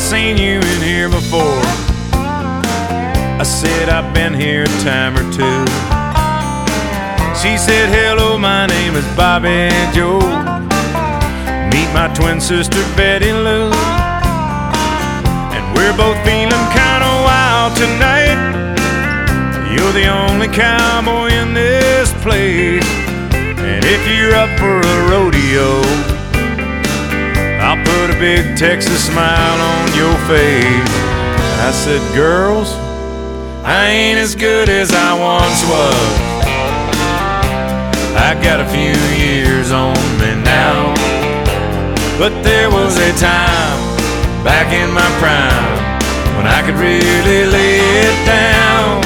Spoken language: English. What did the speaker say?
seen you in here before. I said, I've been here a time or two. She said, hello, my name is Bobby Joe. Meet my twin sister, Betty Lou. And we're both feeling kinda wild tonight. You're the only cowboy in this place. And if you're up for a rodeo, I'll put a big Texas smile on your face. I said, girls, I ain't as good as I once was. I got a few years on me now, but there was a time back in my prime when I could really lay it down.